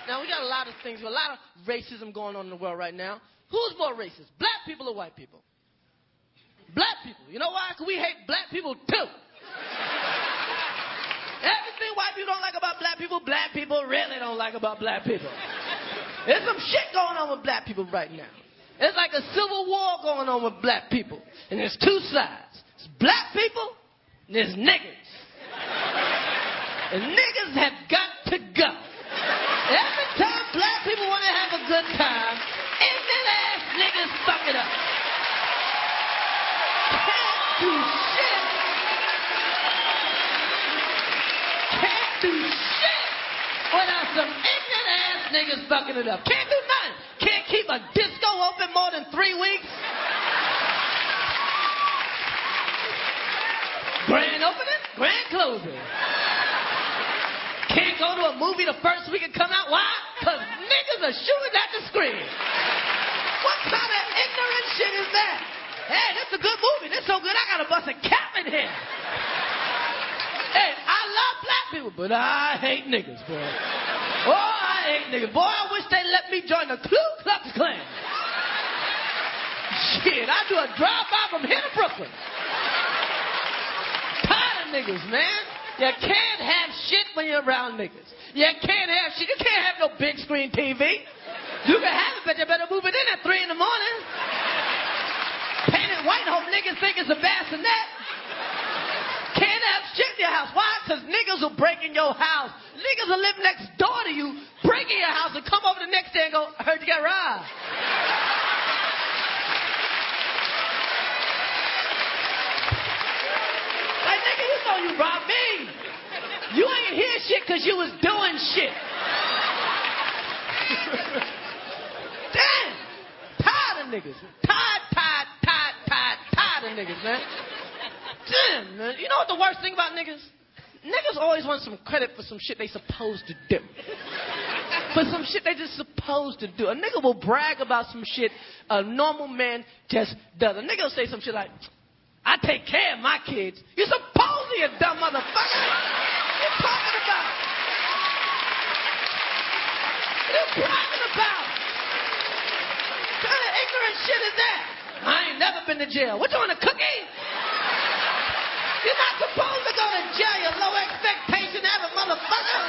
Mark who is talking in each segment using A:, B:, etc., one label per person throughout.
A: Now, we got a lot of things, a lot of racism going on in the world right now. Who's more racist, black people or white people? Black people. You know why? Because we hate black people, too. Everything white people don't like about black people really don't like about black people. There's some shit going on with black people right now. It's like a civil war going on with black people. And there's two sides. It's black people and there's niggas. And niggas have got to go. Every time black people want to have a good time, ignorant ass niggas fuck it up. Can't do shit. Can't do shit without some ignorant ass niggas fucking it up. Can't do nothing. Can't keep a disco open more than 3 weeks. Grand opening, grand closing. Can't go to a movie the first week and come out. Why? Because niggas are shooting at the screen. What kind of ignorant shit is that? Hey, this is a good movie. This is so good, I got to bust a cap in here. Hey, I love black people, but I hate niggas, boy. Oh, I hate niggas. Boy, I wish they let me join the Ku Klux Klan. Shit, I do a drive-by from here to Brooklyn. Tired of niggas, man. You can't have shit when you're around niggas. You can't have shit. You can't have no big screen TV. You can have it, but you better move it in at 3 in the morning. Paint it white, hope niggas think it's a bassinet. Can't have shit in your house. Why? Because niggas will break in your house. Niggas will live next door to you, break in your house, and come over the next day and go, I heard you got robbed. Like, nigga, you know you robbed me. You ain't hear shit because you was doing shit. Damn. Tired of niggas. Tired of niggas, man. Damn, man. You know what the worst thing about niggas? Niggas always want some credit for some shit they supposed to do. For some shit they just supposed to do. A nigga will brag about some shit a normal man just does. A nigga will say some shit like, I take care of my kids. You're supposed to, you dumb motherfucker. What you talking about? What you bragging about? What kind of ignorant shit is that? I ain't never been to jail. What, you want a cookie? You're not supposed to go to jail, you low expectation having motherfucker.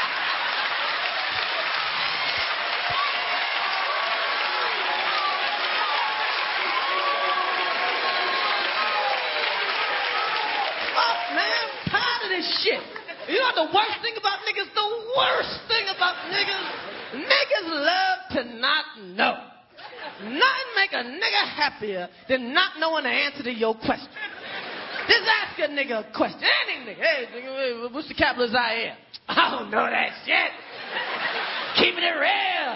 A: Fuck, man, I'm tired of this shit. You know what the worst thing about niggas? The worst thing about niggas? Niggas love to not know. Nothing make a nigga happier than not knowing the answer to your question. Just ask a nigga a question. Any nigga. Hey, nigga, what's the capital of Zaire? I don't know that shit. Keeping it real.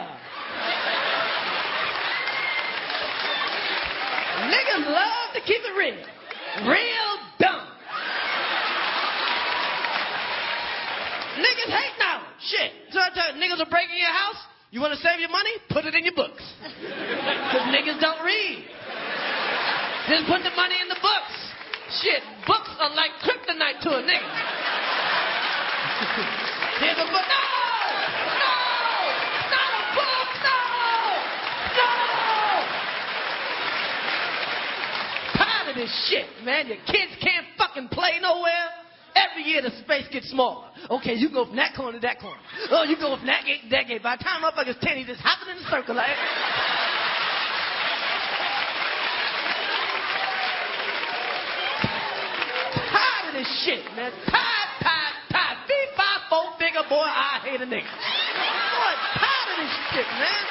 A: Niggas love to keep it real. Real dumb. Niggas hate knowledge. Shit. So I tell you, niggas are breaking your house. You want to save your money? Put it in your books. Because niggas don't read. Just put the money in the books. Shit, books are like kryptonite to a nigga. Here's a book. No! No! Not a book! No! No! Tired of this shit, man. Your kids can't fucking play nowhere. Every year the space gets smaller. Okay, you go from that corner to that corner. Oh, you go from that gate to that gate. By the time motherfucker's 10, he's just hopping in a circle like... This shit, man. Tired. V5-4 figure, boy, I hate a nigga. Boy, tired of this shit, man.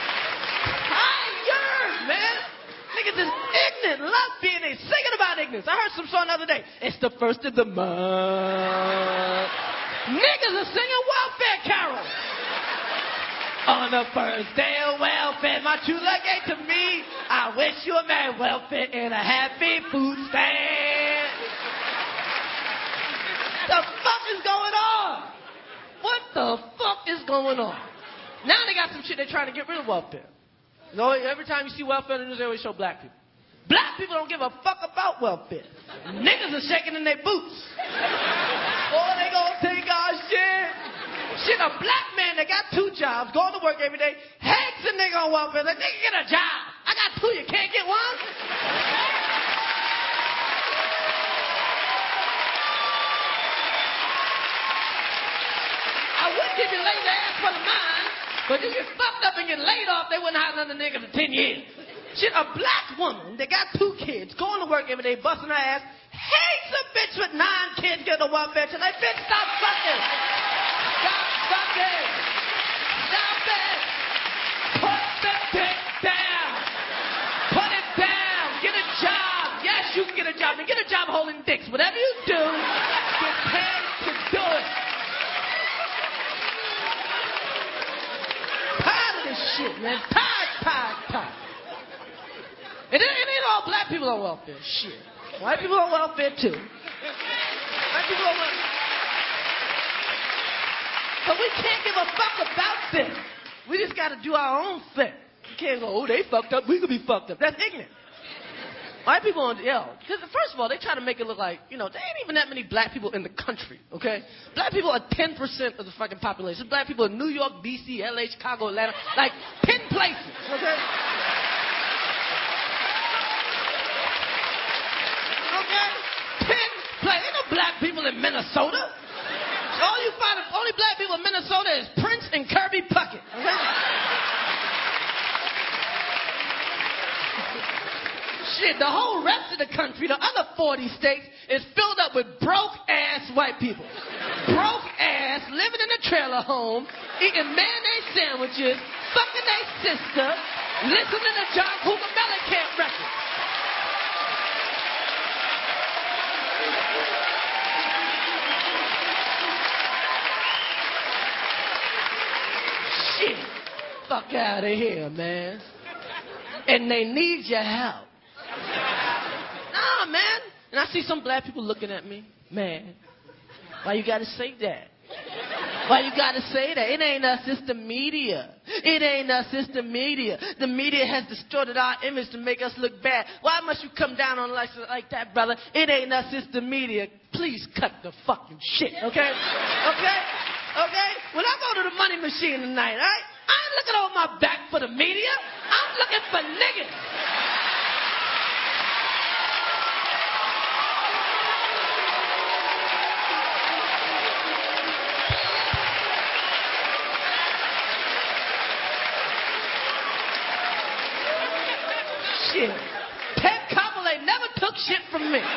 A: Tired, man. Niggas is ignorant. Love being ignorant. Singing about ignorance. I heard some song the other day. It's the first of the month. Niggas are singing welfare carols. On the first day of welfare, my true love gave to me. I wish you a merry welfare and a happy food stand. What the fuck is going on? What the fuck is going on? Now they got some shit they're trying to get rid of welfare. You know, every time you see welfare in the news, they always show black people. Black people don't give a fuck about welfare. Niggas are shaking in their boots. Oh, they gonna take our shit. Shit, a black man that got 2 jobs jobs, going to work every day, hates a nigga on welfare. Like, nigga, get a job. I got two, you can't get one? I would give you lazy ass for the mind, but if you fucked up and get laid off, they wouldn't hire another nigga for 10 years. Shit, a black woman that got two kids, going to work every day, busting her ass, hates a bitch with 9 kids getting a welfare check. Like, bitch, stop fucking. Stop fucking. Stop it. Put the dick down. Put it down. Get a job. Yes, you can get a job. Now get a job holding dicks. Whatever you do, get paid to do it. Tired of this shit, man. Tired. It ain't all black people on welfare. Shit. White people on welfare, too. White people on welfare. But we can't give a fuck about them. We just got to do our own thing. We can't go, oh, they fucked up. We could be fucked up. That's ignorant. White people on, because first of all, they try to make it look like, there ain't even that many black people in the country, okay? Black people are 10% of the fucking population. Black people in New York, D.C., L.A., Chicago, Atlanta, like 10 places, okay? Okay? 10 places. Ain't no black people in Minnesota. Only black people in Minnesota is Prince and Kirby Puckett, okay? Shit, the whole rest of the country, the other 40 states, is filled up with broke-ass white people. Broke-ass, living in a trailer home, eating mayonnaise sandwiches, fucking their sister, listening to John Cougar Mellencamp records. Shit. Fuck out of here, man. And they need your help. Nah, man. And I see some black people looking at me. Man, why you gotta say that? Why you gotta say that? It ain't us, it's the media. It ain't us, it's the media. The media has distorted our image to make us look bad. Why must you come down on us like that, brother? It ain't us, it's the media. Please cut the fucking shit, okay? Okay? Okay? When I go to the money machine tonight, all right? I ain't looking over my back for the media. I'm looking for niggas. Shit. Ted Koppel never took shit from me.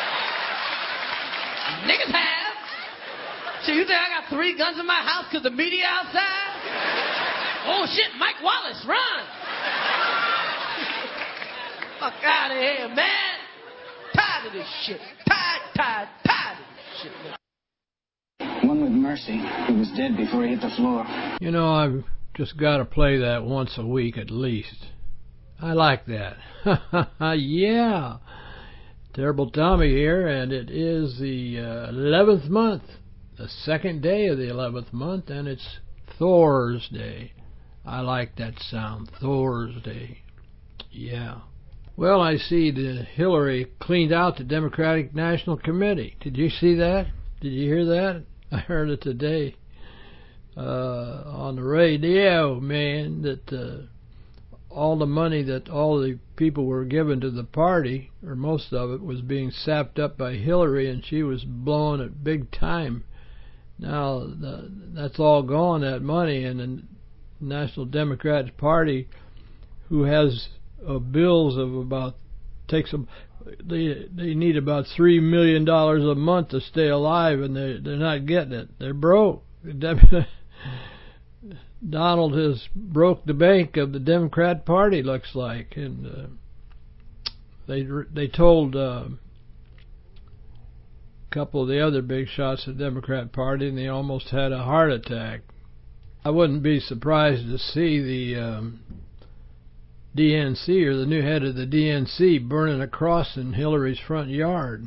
A: Niggas have. So you think I got 3 guns in my house because the media outside? Oh shit, Mike Wallace, run! Fuck out of here, man. Tired of this shit. Tired of this shit, man.
B: One with Mercy, who was dead before he hit the floor.
C: I've just got to play that once a week at least. I like that. Yeah. Terrible Tommy here, and it is the 11th month, the second day of the 11th month, and it's Thor's Day. I like that sound, Thor's Day. Yeah. Well, I see that Hillary cleaned out the Democratic National Committee. Did you see that? Did you hear that? I heard it today on the radio, man, that all the money that all the people were given to the party, or most of it, was being sapped up by Hillary, and she was blowing it big time. Now, that's all gone, that money, and the National Democratic Party, who has bills of about, they need about $3 million a month to stay alive, and they're not getting it. They're broke. Donald has broke the bank of the Democrat Party, looks like, and they told a couple of the other big shots of the Democrat Party, and they almost had a heart attack. I wouldn't be surprised to see the DNC, or the new head of the DNC, burning a cross in Hillary's front yard.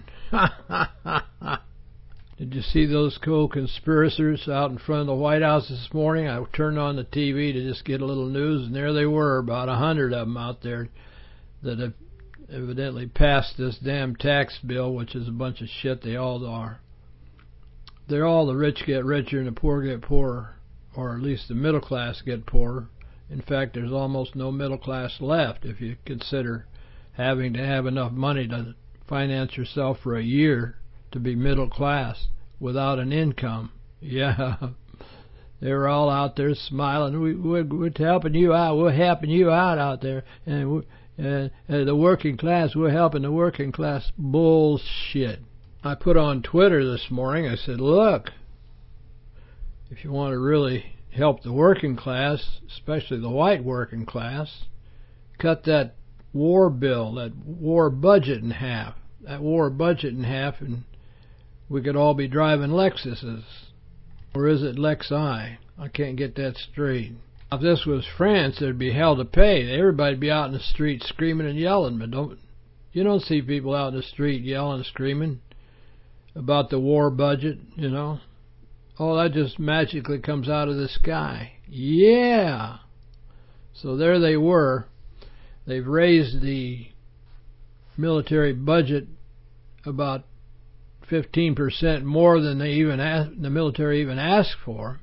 C: Did you see those co-conspirators out in front of the White House this morning? I turned on the TV to just get a little news, and there they were, about 100 of them out there that have evidently passed this damn tax bill, which is a bunch of shit. They all are. They're all the rich get richer and the poor get poorer, or at least the middle class get poorer. In fact, there's almost no middle class left if you consider having to have enough money to finance yourself for a year to be middle class without an income. Yeah, they're all out there smiling. We're helping you out. We're helping you out there. And the working class, we're helping the working class. Bullshit. I put on Twitter this morning, I said, look, if you want to really help the working class, especially the white working class, cut that war bill, that war budget in half. That war budget in half, and we could all be driving Lexuses. Or is it Lexi? I can't get that straight. If this was France, there'd be hell to pay. Everybody'd be out in the street screaming and yelling, but you don't see people out in the street yelling and screaming about the war budget, you know. Oh, that just magically comes out of the sky. Yeah. So there they were. They've raised the military budget about 15% more than the military even asked for.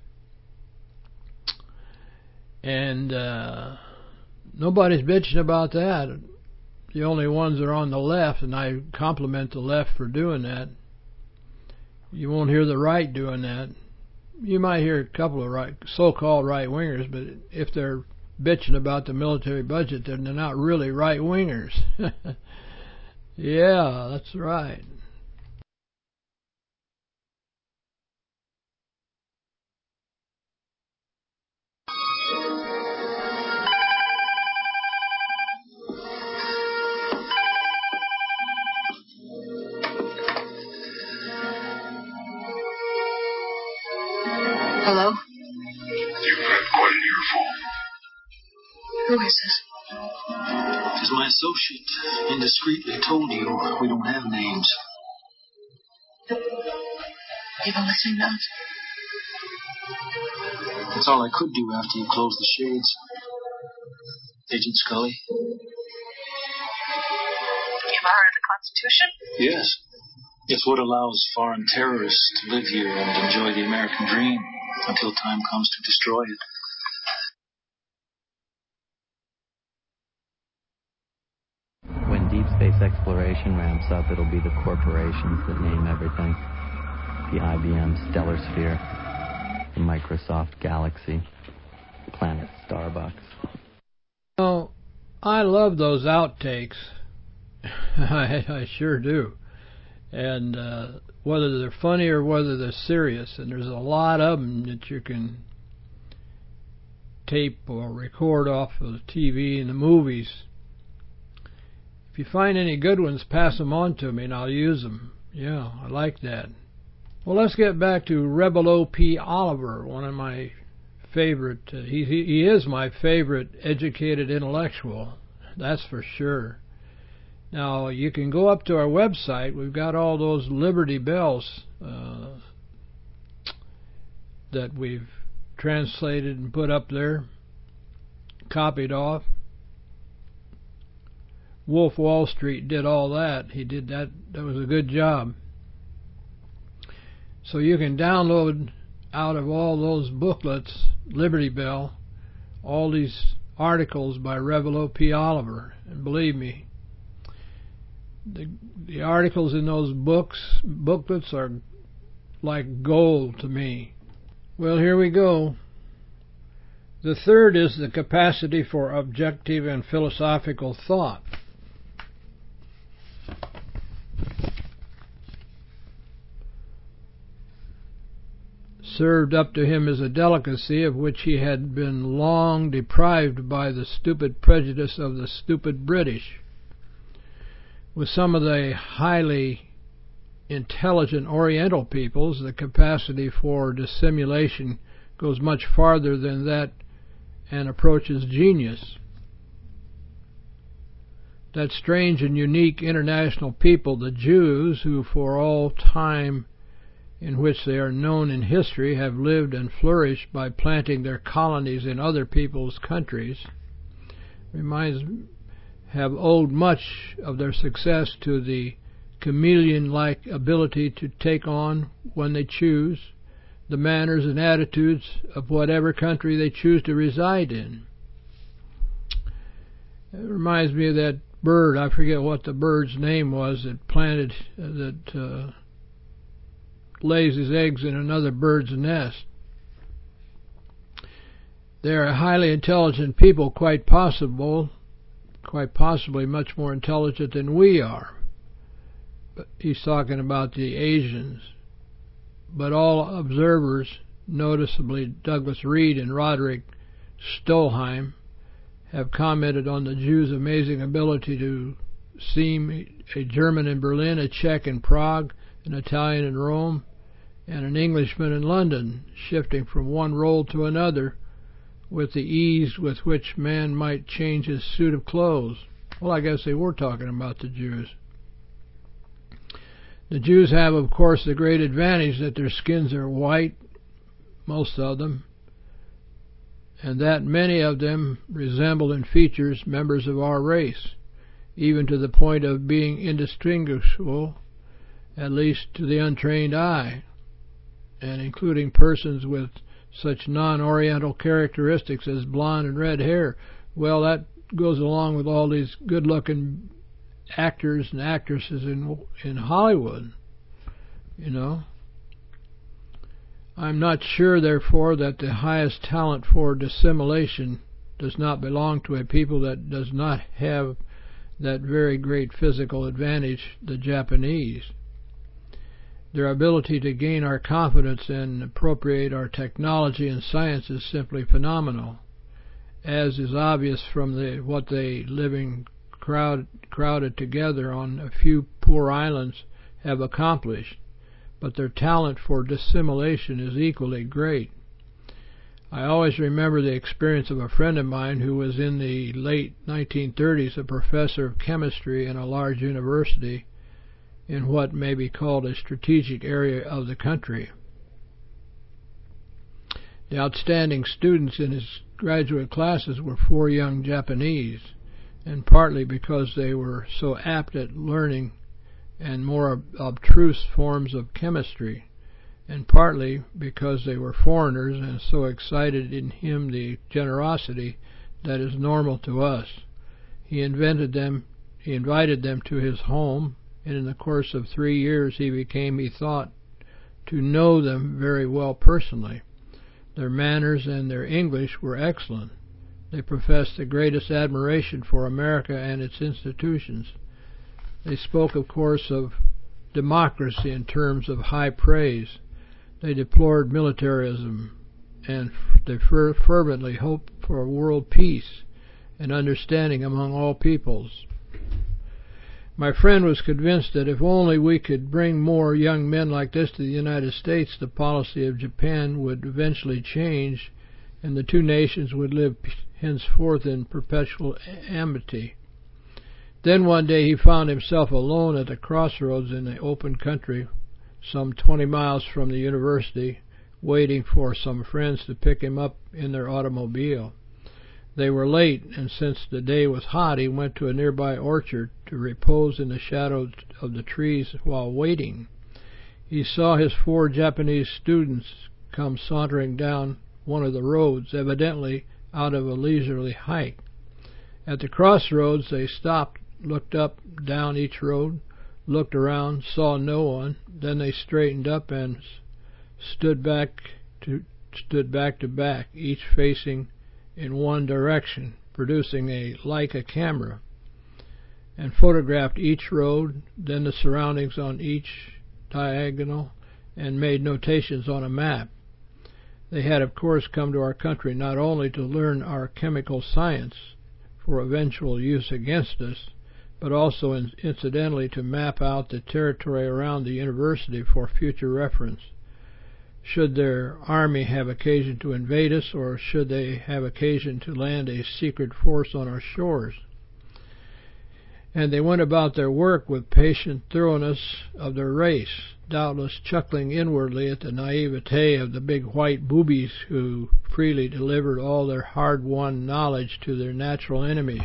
C: And nobody's bitching about that. The only ones are on the left, and I compliment the left for doing that. You won't hear the right doing that. You might hear a couple of so-called right-wingers, but if they're bitching about the military budget, then they're not really right-wingers. Yeah, that's right.
D: Hello?
E: You've had quite an earful.
D: Who is this?
B: It is my associate indiscreetly told you we don't have names.
D: You've been listening to us?
B: That's all I could do after you closed the shades. Agent Scully?
D: You ever heard of the Constitution?
B: Yes. It's what allows foreign terrorists to live here and enjoy the American dream until time comes to destroy it.
F: When deep space exploration ramps up, it'll be the corporations that name everything. The IBM Stellar Sphere, the Microsoft Galaxy, Planet Starbucks.
C: Oh, I love those outtakes. I sure do. And whether they're funny or whether they're serious, and there's a lot of them that you can tape or record off of the TV and the movies. If you find any good ones, pass them on to me and I'll use them. Yeah, I like that. Well, let's get back to Rebel O.P. Oliver, one of my favorite. He is my favorite educated intellectual, that's for sure. Now, you can go up to our website. We've got all those Liberty Bells that we've translated and put up there, copied off. Wolf Wall Street did all that. He did that. That was a good job. So you can download out of all those booklets, Liberty Bell, all these articles by Rebel O.P. Oliver. And believe me, the articles in those booklets are like gold to me. Well, here we go. The third is the capacity for objective and philosophical thought. Served up to him as a delicacy of which he had been long deprived by the stupid prejudice of the stupid British. With some of the highly intelligent Oriental peoples, the capacity for dissimulation goes much farther than that and approaches genius. That strange and unique international people, the Jews, who for all time in which they are known in history have lived and flourished by planting their colonies in other people's countries, have owed much of their success to the chameleon-like ability to take on, when they choose, the manners and attitudes of whatever country they choose to reside in. It reminds me of that bird. I forget what the bird's name was that lays his eggs in another bird's nest. They are highly intelligent people, quite possibly much more intelligent than we are. But he's talking about the Asians. But all observers, noticeably Douglas Reed and Roderick Stolheim, have commented on the Jews' amazing ability to seem a German in Berlin, a Czech in Prague, an Italian in Rome, and an Englishman in London, shifting from one role to another with the ease with which man might change his suit of clothes. Well, I guess they were talking about the Jews. The Jews have, of course, the great advantage that their skins are white, most of them, and that many of them resemble in features members of our race, even to the point of being indistinguishable, at least to the untrained eye, and including persons with such non-Oriental characteristics as blonde and red hair. Well, that goes along with all these good-looking actors and actresses in Hollywood, you know. I'm not sure, therefore, that the highest talent for dissimulation does not belong to a people that does not have that very great physical advantage, the Japanese. Their ability to gain our confidence and appropriate our technology and science is simply phenomenal, as is obvious from what they, living crowded together on a few poor islands, have accomplished. But their talent for dissimulation is equally great. I always remember the experience of a friend of mine who was in the late 1930s a professor of chemistry in a large university in what may be called a strategic area of the country. The outstanding students in his graduate classes were 4 young Japanese, and partly because they were so apt at learning and more abstruse forms of chemistry, and partly because they were foreigners and so excited in him the generosity that is normal to us. He invited them to his home, and in the course of 3 years he became, he thought, to know them very well personally. Their manners and their English were excellent. They professed the greatest admiration for America and its institutions. They spoke, of course, of democracy in terms of high praise. They deplored militarism, and they fervently hoped for world peace and understanding among all peoples. My friend was convinced that if only we could bring more young men like this to the United States, the policy of Japan would eventually change, and the two nations would live henceforth in perpetual amity. Then one day he found himself alone at the crossroads in the open country, some 20 miles from the university, waiting for some friends to pick him up in their automobile. They were late, and since the day was hot, he went to a nearby orchard to repose in the shadow of the trees while waiting. He saw his 4 Japanese students come sauntering down one of the roads, evidently out of a leisurely hike. At the crossroads they stopped, looked up, down each road, looked around, saw no one. Then they straightened up and stood back to back, each facing in one direction, producing a Leica camera, and photographed each road, then the surroundings on each diagonal, and made notations on a map. They had, of course, come to our country not only to learn our chemical science for eventual use against us, but also incidentally to map out the territory around the university for future reference. Should their army have occasion to invade us, or should they have occasion to land a secret force on our shores? And they went about their work with patient thoroughness of their race, doubtless chuckling inwardly at the naivete of the big white boobies who freely delivered all their hard-won knowledge to their natural enemies.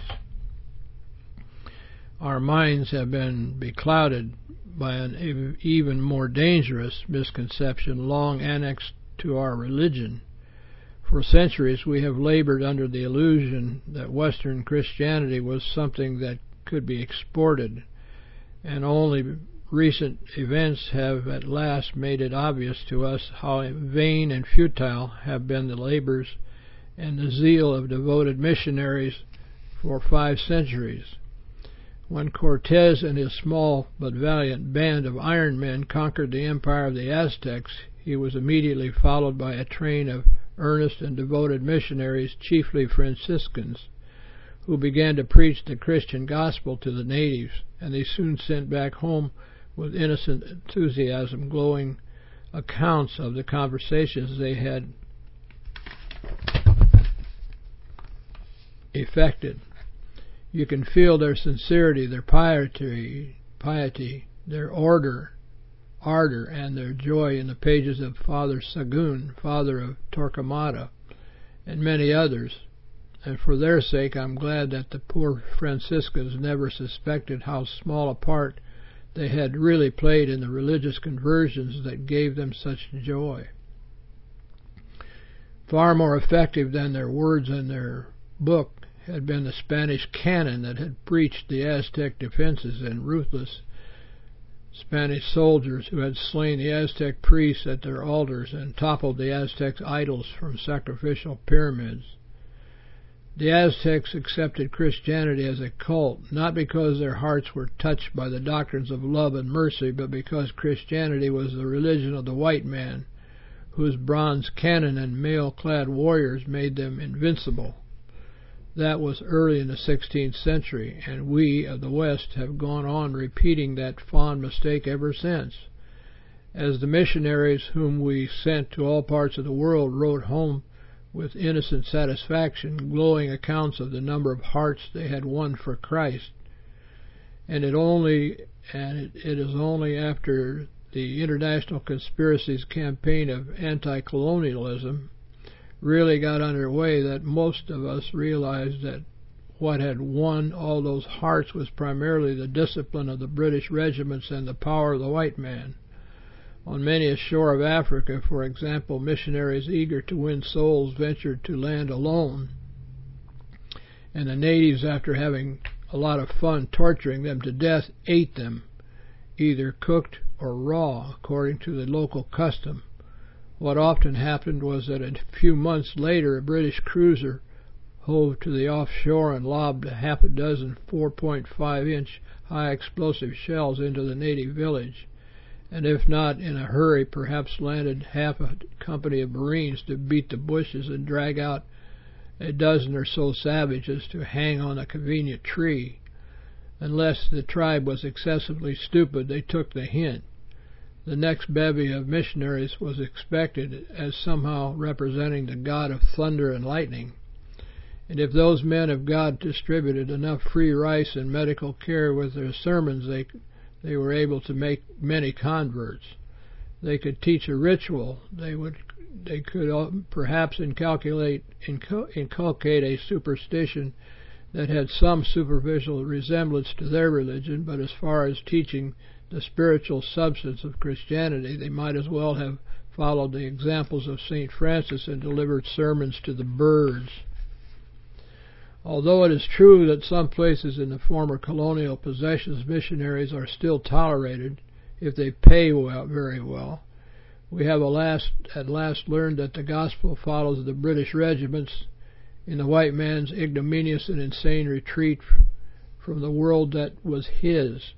C: Our minds have been beclouded by an even more dangerous misconception long annexed to our religion. For centuries we have labored under the illusion that Western Christianity was something that could be exported, and only recent events have at last made it obvious to us how vain and futile have been the labors and the zeal of devoted missionaries for 5 centuries. When Cortez and his small but valiant band of iron men conquered the empire of the Aztecs, he was immediately followed by a train of earnest and devoted missionaries, chiefly Franciscans, who began to preach the Christian gospel to the natives, and they soon sent back home with innocent enthusiasm glowing accounts of the conversations they had effected. You can feel their sincerity, their piety, their ardor, and their joy in the pages of Father Sagun, Father of Torquemada, and many others. And for their sake, I'm glad that the poor Franciscans never suspected how small a part they had really played in the religious conversions that gave them such joy. Far more effective than their words and their book had been the Spanish cannon that had breached the Aztec defenses, and ruthless Spanish soldiers who had slain the Aztec priests at their altars and toppled the Aztec idols from sacrificial pyramids. The Aztecs accepted Christianity as a cult, not because their hearts were touched by the doctrines of love and mercy, but because Christianity was the religion of the white man, whose bronze cannon and mail-clad warriors made them invincible. That was early in the 16th century, and we of the West have gone on repeating that fond mistake ever since. As the missionaries whom we sent to all parts of the world wrote home with innocent satisfaction glowing accounts of the number of hearts they had won for Christ, it is only after the international conspiracy's campaign of anti-colonialism really got underway that most of us realized that what had won all those hearts was primarily the discipline of the British regiments and the power of the white man. On many a shore of Africa, for example, missionaries eager to win souls ventured to land alone, and the natives, after having a lot of fun torturing them to death, ate them, either cooked or raw, according to the local custom. What often happened was that a few months later a British cruiser hove to the offshore and lobbed half a dozen 4.5-inch high explosive shells into the native village, and if not in a hurry, perhaps landed half a company of Marines to beat the bushes and drag out a dozen or so savages to hang on a convenient tree. Unless the tribe was excessively stupid, they took the hint. The next bevy of missionaries was expected as somehow representing the God of thunder and lightning. And if those men of God distributed enough free rice and medical care with their sermons, they were able to make many converts. They could teach a ritual. They could perhaps inculcate a superstition that had some superficial resemblance to their religion, but as far as teaching the spiritual substance of Christianity, they might as well have followed the examples of St. Francis and delivered sermons to the birds. Although it is true that some places in the former colonial possessions missionaries are still tolerated if they pay very well, we have at last learned that the gospel follows the British regiments in the white man's ignominious and insane retreat from the world that was his.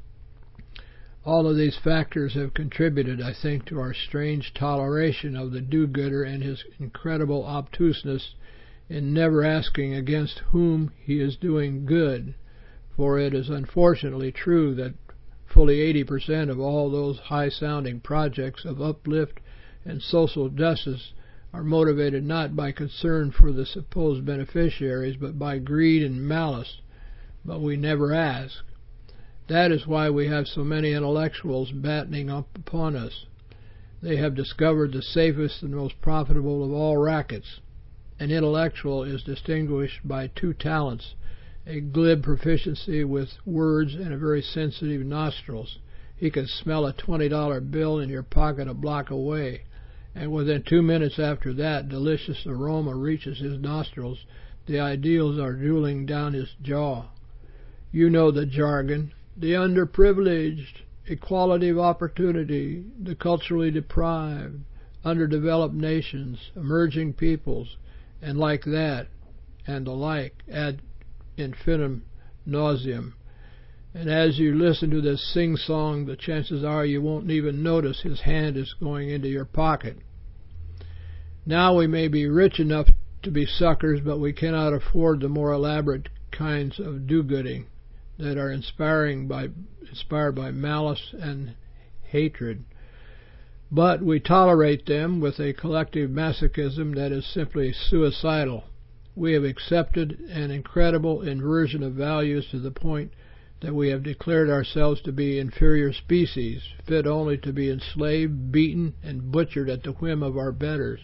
C: All of these factors have contributed, I think, to our strange toleration of the do-gooder and his incredible obtuseness in never asking against whom he is doing good, for it is unfortunately true that fully 80% of all those high-sounding projects of uplift and social justice are motivated not by concern for the supposed beneficiaries, but by greed and malice, but we never ask. That is why we have so many intellectuals battening up upon us. They have discovered the safest and most profitable of all rackets. An intellectual is distinguished by 2 talents, a glib proficiency with words and a very sensitive nostrils. He can smell a $20 bill in your pocket a block away, and within 2 minutes after that delicious aroma reaches his nostrils, the ideals are drooling down his jaw. You know the jargon: the underprivileged, equality of opportunity, the culturally deprived, underdeveloped nations, emerging peoples, and like that, and the like, ad infinitum nauseam. And as you listen to this sing-song, the chances are you won't even notice his hand is going into your pocket. Now we may be rich enough to be suckers, but we cannot afford the more elaborate kinds of do-gooding that are inspired by malice and hatred. But we tolerate them with a collective masochism that is simply suicidal. We have accepted an incredible inversion of values to the point that we have declared ourselves to be inferior species, fit only to be enslaved, beaten, and butchered at the whim of our betters.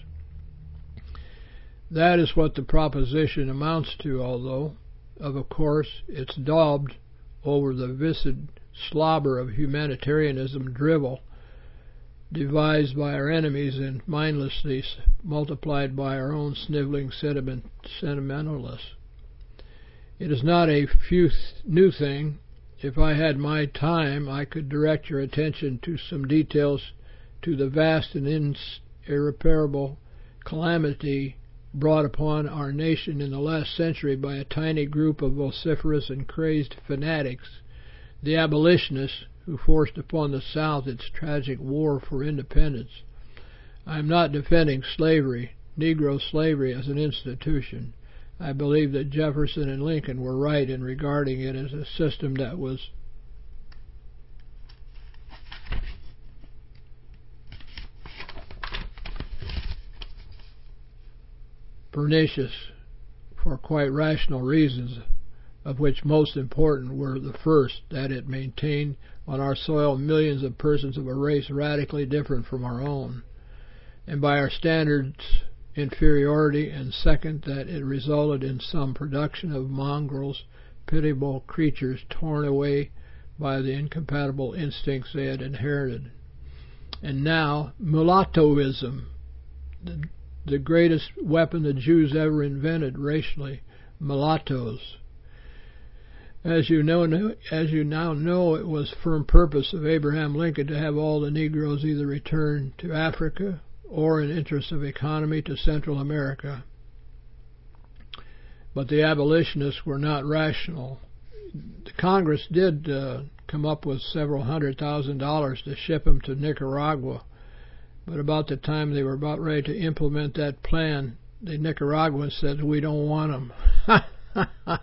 C: That is what the proposition amounts to, although, of course, it's daubed over the viscid slobber of humanitarianism drivel devised by our enemies and mindlessly multiplied by our own sniveling sentimentalists. It is not a new thing. If I had my time, I could direct your attention to some details to the vast and irreparable calamity brought upon our nation in the last century by a tiny group of vociferous and crazed fanatics, the abolitionists who forced upon the South its tragic war for independence. I am not defending slavery, Negro slavery as an institution. I believe that Jefferson and Lincoln were right in regarding it as a system that was pernicious for quite rational reasons, of which most important were the first, that it maintained on our soil millions of persons of a race radically different from our own, and by our standards inferiority, and second, that it resulted in some production of mongrels, pitiable creatures torn away by the incompatible instincts they had inherited. And now, mulattoism, the greatest weapon the Jews ever invented racially, mulattoes. As you now know, it was firm purpose of Abraham Lincoln to have all the Negroes either return to Africa or, in interest of economy, to Central America. But the abolitionists were not rational. The Congress did come up with several $100,000 to ship them to Nicaragua, but about the time they were about ready to implement that plan, the Nicaraguans said, "We don't want them."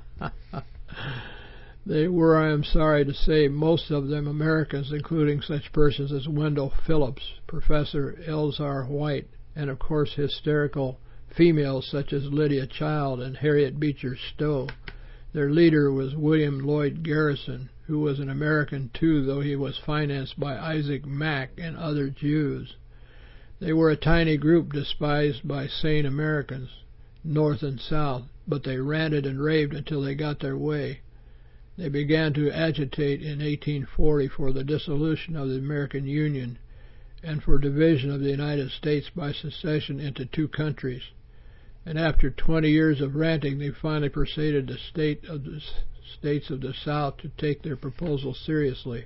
C: They were, I am sorry to say, most of them Americans, including such persons as Wendell Phillips, Professor Elzar White, and of course hysterical females such as Lydia Child and Harriet Beecher Stowe. Their leader was William Lloyd Garrison, who was an American too, though he was financed by Isaac Mack and other Jews. They were a tiny group despised by sane Americans, North and South, but they ranted and raved until they got their way. They began to agitate in 1840 for the dissolution of the American Union and for division of the United States by secession into two countries. And after 20 years of ranting, they finally persuaded the states of the South to take their proposal seriously.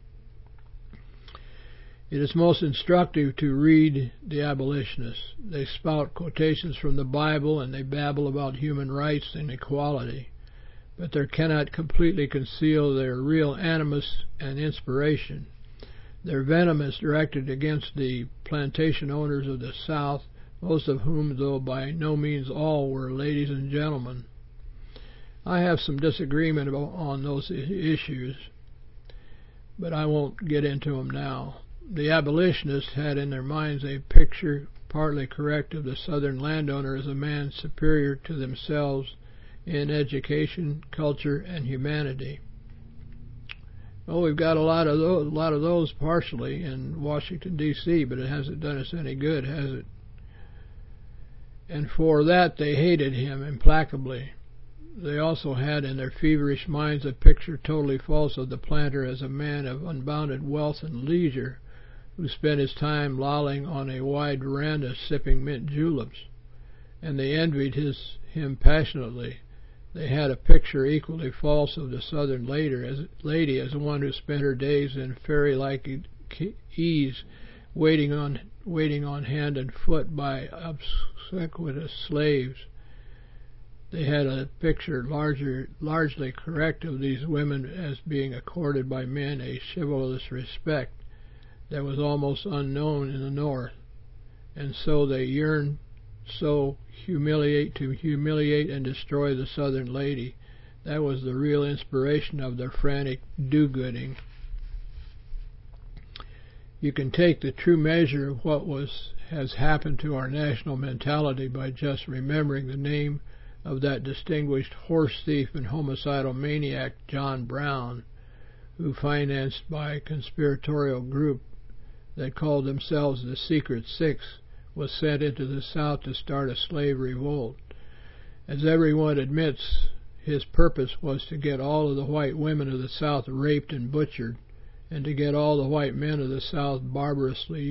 C: It is most instructive to read the abolitionists. They spout quotations from the Bible and they babble about human rights and equality, but they cannot completely conceal their real animus and inspiration. Their venom is directed against the plantation owners of the South, most of whom, though by no means all, were ladies and gentlemen. I have some disagreement on those issues, but I won't get into them now. The abolitionists had in their minds a picture, partly correct, of the Southern landowner as a man superior to themselves in education, culture, and humanity. Well, we've got a lot of those partially in Washington, D.C., but it hasn't done us any good, has it? And for that they hated him implacably. They also had in their feverish minds a picture totally false of the planter as a man of unbounded wealth and leisure, who spent his time lolling on a wide veranda sipping mint juleps, and they envied him passionately. They had a picture equally false of the Southern lady as one who spent her days in fairy-like ease, waiting on hand and foot by obsequious slaves. They had a picture largely correct of these women as being accorded by men a chivalrous respect that was almost unknown in the North, and so they yearned to humiliate and destroy the Southern lady. That was the real inspiration of their frantic do-gooding. You can take the true measure of what has happened to our national mentality by just remembering the name of that distinguished horse thief and homicidal maniac John Brown, who, financed by a conspiratorial group that called themselves the Secret Six, was sent into the South to start a slave revolt. As everyone admits, his purpose was to get all of the white women of the South raped and butchered, and to get all the white men of the South barbarously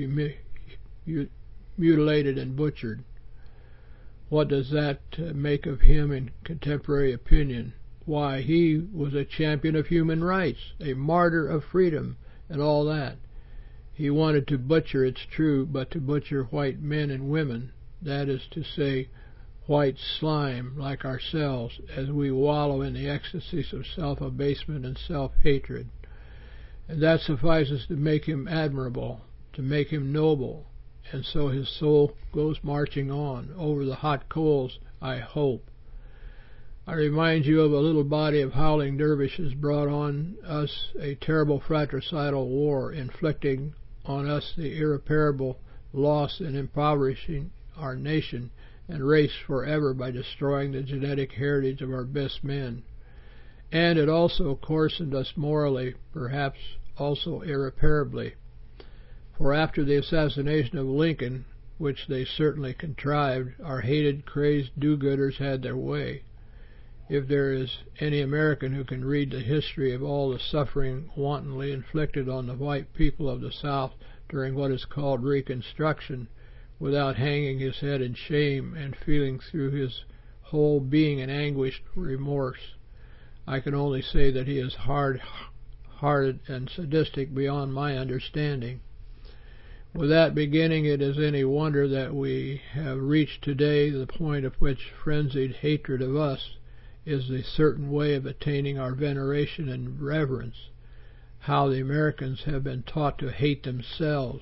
C: mutilated and butchered. What does that make of him in contemporary opinion? Why, he was a champion of human rights, a martyr of freedom, and all that. He wanted to butcher, it's true, but to butcher white men and women, that is to say, white slime like ourselves, as we wallow in the ecstasies of self-abasement and self-hatred. And that suffices to make him admirable, to make him noble, and so his soul goes marching on over the hot coals, I hope. I remind you of a little body of howling dervishes brought on us a terrible fratricidal war, inflicting on us the irreparable loss and impoverishing our nation and race forever by destroying the genetic heritage of our best men. And it also coarsened us morally, perhaps also irreparably. For after the assassination of Lincoln, which they certainly contrived, our hated, crazed do-gooders had their way. If there is any American who can read the history of all the suffering wantonly inflicted on the white people of the South during what is called Reconstruction, without hanging his head in shame and feeling through his whole being an anguished remorse, I can only say that he is hard-hearted and sadistic beyond my understanding. With that beginning, it is any wonder that we have reached today the point at which frenzied hatred of us is the certain way of attaining our veneration and reverence. How the Americans have been taught to hate themselves.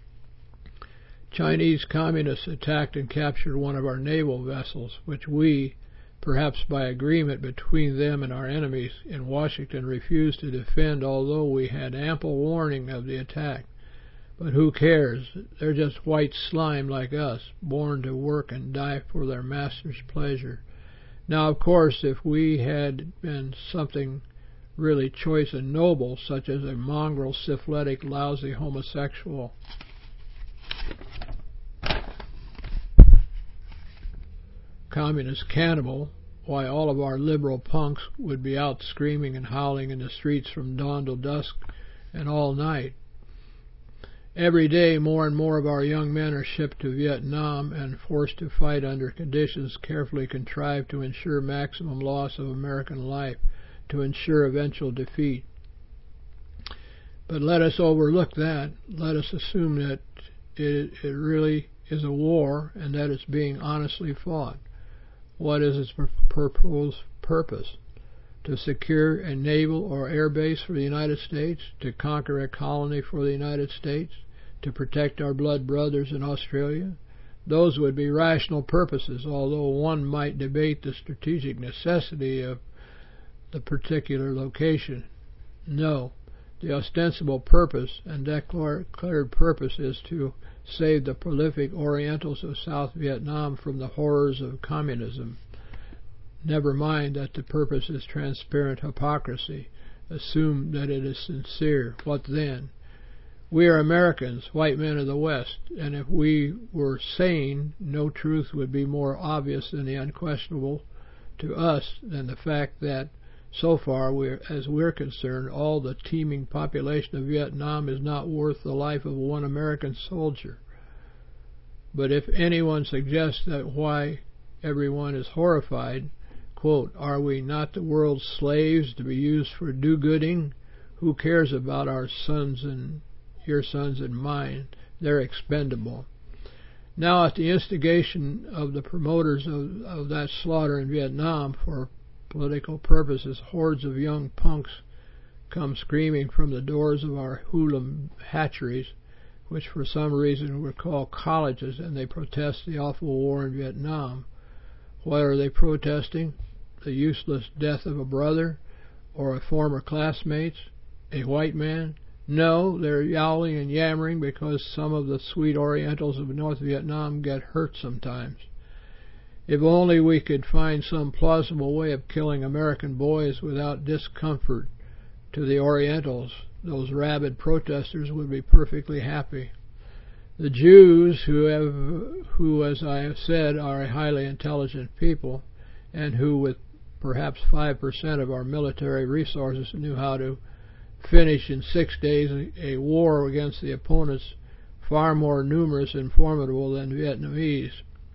C: Chinese communists attacked and captured one of our naval vessels, which we, perhaps by agreement between them and our enemies in Washington, refused to defend, although we had ample warning of the attack. But who cares? They're just white slime like us, born to work and die for their master's pleasure. Now, of course, if we had been something really choice and noble, such as a mongrel, syphilitic, lousy homosexual, communist cannibal, why, all of our liberal punks would be out screaming and howling in the streets from dawn till dusk and all night. Every day, more and more of our young men are shipped to Vietnam and forced to fight under conditions carefully contrived to ensure maximum loss of American life, to ensure eventual defeat. But let us overlook that. Let us assume that it really is a war and that it's being honestly fought. What is its proposed purpose? To secure a naval or air base for the United States? To conquer a colony for the United States? To protect our blood brothers in Australia? Those would be rational purposes, although one might debate the strategic necessity of the particular location. No, the ostensible purpose and declared purpose is to save the prolific Orientals of South Vietnam from the horrors of communism. Never mind that the purpose is transparent hypocrisy. Assume that it is sincere. What then? We are Americans, white men of the West, and if we were sane, no truth would be more obvious than the unquestionable to us than the fact that So far, as we're concerned, all the teeming population of Vietnam is not worth the life of one American soldier. But if anyone suggests that why everyone is horrified, quote, "Are we not the world's slaves to be used for do-gooding? Who cares about our sons and your sons and mine? They're expendable." Now, at the instigation of the promoters of that slaughter in Vietnam for political purposes, hordes of young punks come screaming from the doors of our hoodlum hatcheries, which for some reason were called colleges, and they protest the awful war in Vietnam. What are they protesting? The useless death of a brother or a former classmate, a white man? No, they're yowling and yammering because some of the sweet Orientals of North Vietnam get hurt sometimes. If only we could find some plausible way of killing American boys without discomfort to the Orientals, those rabid protesters would be perfectly happy. The Jews, who, as I have said, are a highly intelligent people, and who, with perhaps 5% of our military resources, knew how to finish in 6 days a war against the opponents far more numerous and formidable than Vietnamese,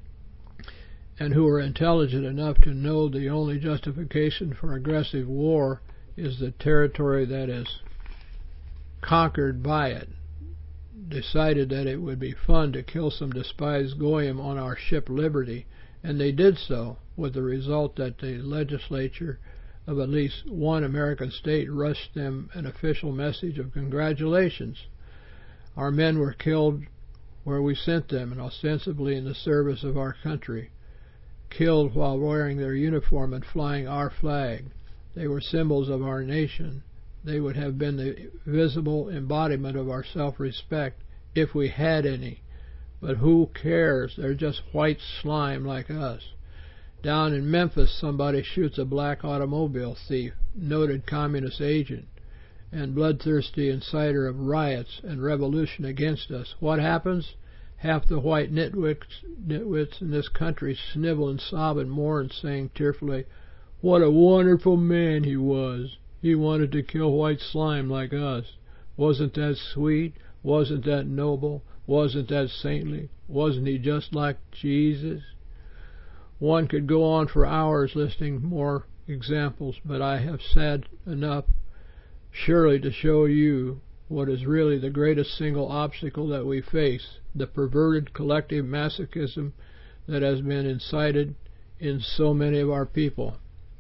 C: and who are intelligent enough to know the only justification for aggressive war is the territory that is conquered by it, decided that it would be fun to kill some despised goyim on our ship Liberty, and they did so, with the result that the legislature of at least one American state rushed them an official message of congratulations. Our men were killed where we sent them, and ostensibly in the service of our country, killed while wearing their uniform and flying our flag. They were symbols of our nation. They would have been the visible embodiment of our self-respect if we had any. But who cares? They're just white slime like us. Down in Memphis, somebody shoots a black automobile thief, noted communist agent, and bloodthirsty inciter of riots and revolution against us. What happens? Half the white nitwits in this country snivel and sob and mourn, saying tearfully, "What a wonderful man he was. He wanted to kill white slime like us. Wasn't that sweet? Wasn't that noble? Wasn't that saintly? Wasn't he just like Jesus?" One could go on for hours listing more examples, but I have said enough surely to show you what is really the greatest single obstacle that we face, the perverted collective masochism that has been incited in so many of our people.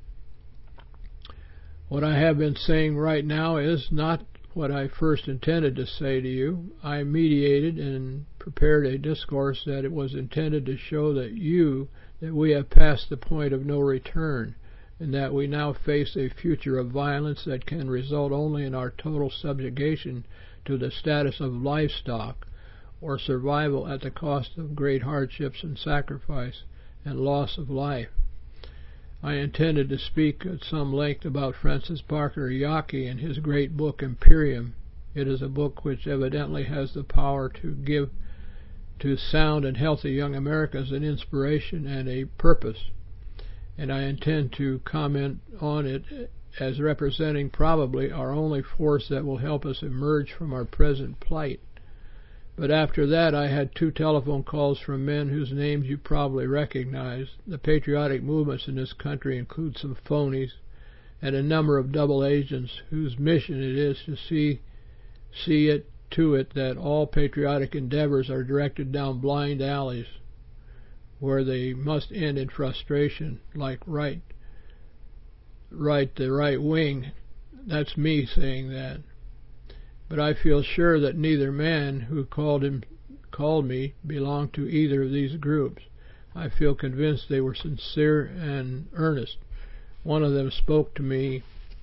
C: What I have been saying right now is not what I first intended to say to you. I mediated and prepared a discourse that it was intended to show that we have passed the point of no return, and that we now face a future of violence that can result only in our total subjugation to the status of livestock, or survival at the cost of great hardships and sacrifice and loss of life. I intended to speak at some length about Francis Parker Yockey and his great book Imperium. It is a book which evidently has the power to give to sound and healthy young Americans an inspiration and a purpose, and I intend to comment on it as representing probably our only force that will help us emerge from our present plight. But after that, I had 2 telephone calls from men whose names you probably recognize. The patriotic movements in this country include some phonies and a number of double agents whose mission it is to see it to it that all patriotic endeavors are directed down blind alleys where they must end in frustration, like the right wing. That's me saying that. But I feel sure that neither man who called me belonged to either of these groups. I feel convinced they were sincere and earnest. One of them spoke to me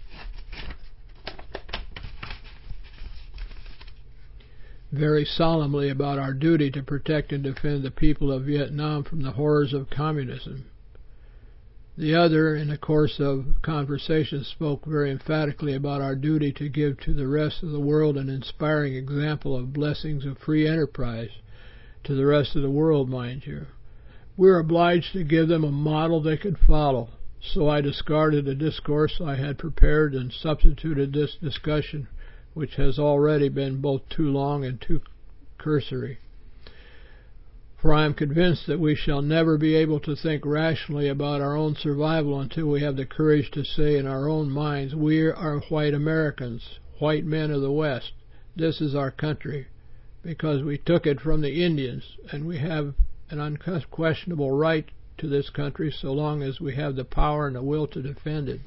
C: very solemnly about our duty to protect and defend the people of Vietnam from the horrors of communism. The other, in the course of conversation, spoke very emphatically about our duty to give to the rest of the world an inspiring example of blessings of free enterprise. To the rest of the world, mind you. We're obliged to give them a model they could follow. So I discarded the discourse I had prepared and substituted this discussion, which has already been both too long and too cursory. For I am convinced that we shall never be able to think rationally about our own survival until we have the courage to say in our own minds, we are white Americans, white men of the West. This is our country, because we took it from the Indians, and we have an unquestionable right to this country so long as we have the power and the will to defend it.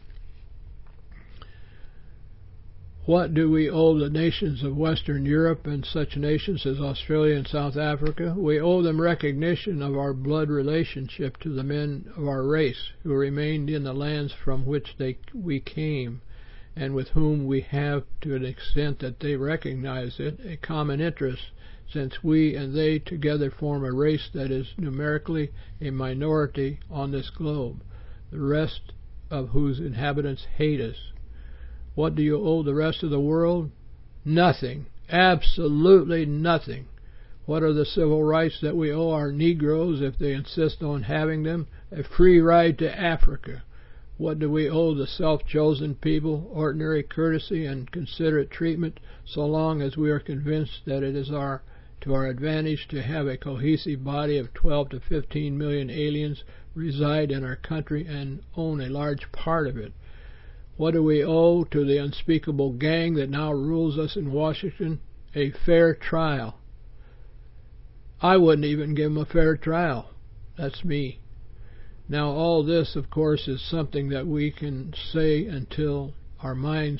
C: What do we owe the nations of Western Europe and such nations as Australia and South Africa? We owe them recognition of our blood relationship to the men of our race who remained in the lands from which we came, and with whom we have, to an extent that they recognize it, a common interest, since we and they together form a race that is numerically a minority on this globe, the rest of whose inhabitants hate us. What do you owe the rest of the world? Nothing. Absolutely nothing. What are the civil rights that we owe our Negroes if they insist on having them? A free ride to Africa. What do we owe the self-chosen people? Ordinary courtesy and considerate treatment, so long as we are convinced that it is to our advantage to have a cohesive body of 12 to 15 million aliens reside in our country and own a large part of it. What do we owe to the unspeakable gang that now rules us in Washington? A fair trial. I wouldn't even give them a fair trial. That's me. Now, all this, of course, is something that we can say until our minds,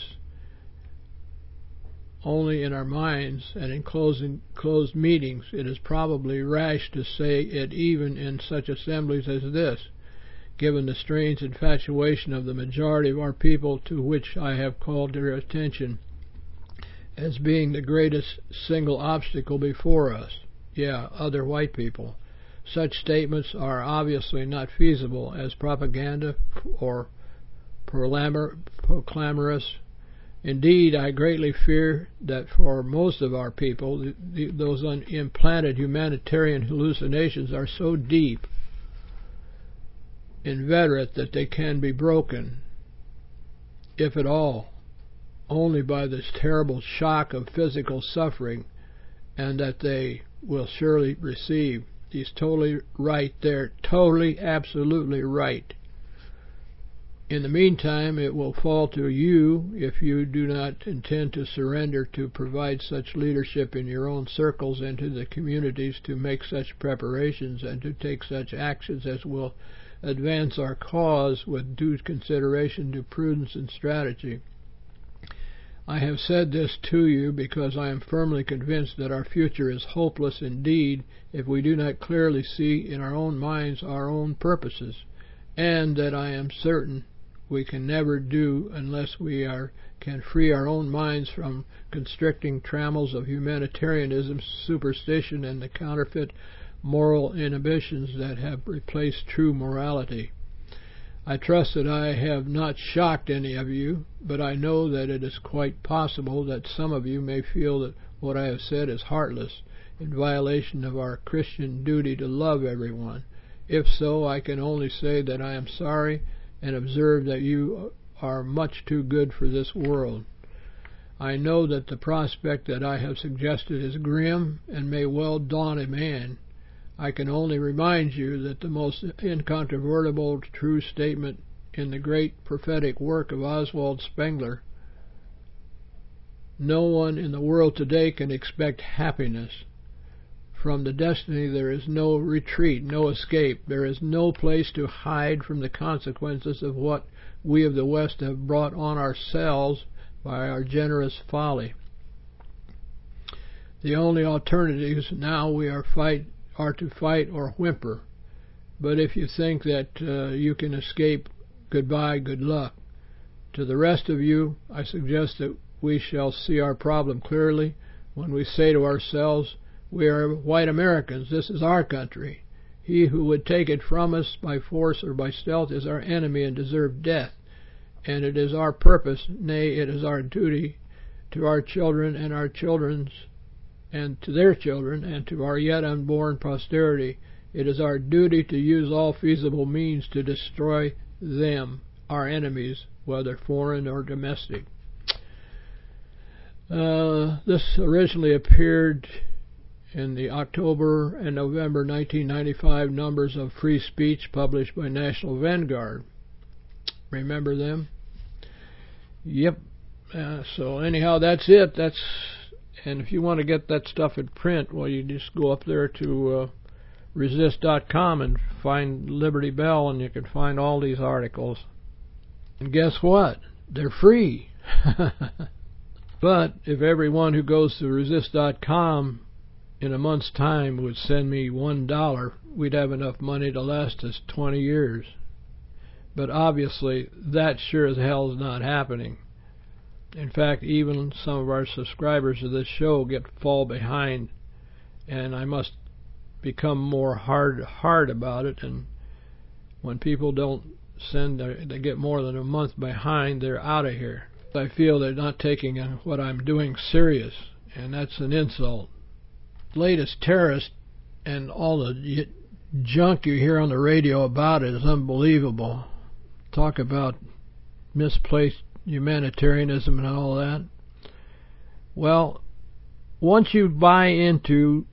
C: only in our minds and in closed meetings. It is probably rash to say it even in such assemblies as this, given the strange infatuation of the majority of our people, to which I have called their attention as being the greatest single obstacle before us. Other white people. Such statements are obviously not feasible as propaganda or proclamorous. Indeed, I greatly fear that for most of our people, those implanted humanitarian hallucinations are so deep, inveterate, that they can be broken, if at all, only by this terrible shock of physical suffering, and that they will surely receive. He's totally right there, totally, absolutely right. In the meantime, it will fall to you, if you do not intend to surrender, to provide such leadership in your own circles and to the communities, to make such preparations and to take such actions as will advance our cause with due consideration to prudence and strategy. I have said this to you because I am firmly convinced that our future is hopeless indeed if we do not clearly see in our own minds our own purposes, and that I am certain we can never do unless we can free our own minds from constricting trammels of humanitarianism, superstition, and the counterfeit moral inhibitions that have replaced true morality. I trust that I have not shocked any of you, but I know that it is quite possible that some of you may feel that what I have said is heartless, in violation of our Christian duty to love everyone. If so, I can only say that I am sorry, and observe that you are much too good for this world. I know that the prospect that I have suggested is grim, and may well daunt a man. I can only remind you that the most incontrovertible true statement in the great prophetic work of Oswald Spengler, no one in the world today can expect happiness. From the destiny there is no retreat, no escape. There is no place to hide from the consequences of what we of the West have brought on ourselves by our generous folly. The only alternatives now are to fight or whimper. But if you think that you can escape, goodbye, good luck. To the rest of you, I suggest that we shall see our problem clearly when we say to ourselves, we are white Americans, this is our country. He who would take it from us by force or by stealth is our enemy and deserves death. And it is our purpose, nay, it is our duty to our children and our children's, and to their children, and to our yet unborn posterity. It is our duty to use all feasible means to destroy them, our enemies, whether foreign or domestic. This originally appeared in the October and November 1995 numbers of Free Speech published by National Vanguard. Remember them? Yep. So anyhow, that's it. And if you want to get that stuff in print, well, you just go up there to resist.com and find Liberty Bell, and you can find all these articles. And guess what? They're free. But if everyone who goes to resist.com in a month's time would send me $1, we'd have enough money to last us 20 years. But obviously, that sure as hell is not happening. In fact, even some of our subscribers of this show fall behind, and I must become more hard about it. And when people don't send, they get more than a month behind, they're out of here. I feel they're not taking what I'm doing serious, and that's an insult. Latest terrorist and all the junk you hear on the radio about it is unbelievable. Talk about misplaced humanitarianism and all that. Well, once you buy into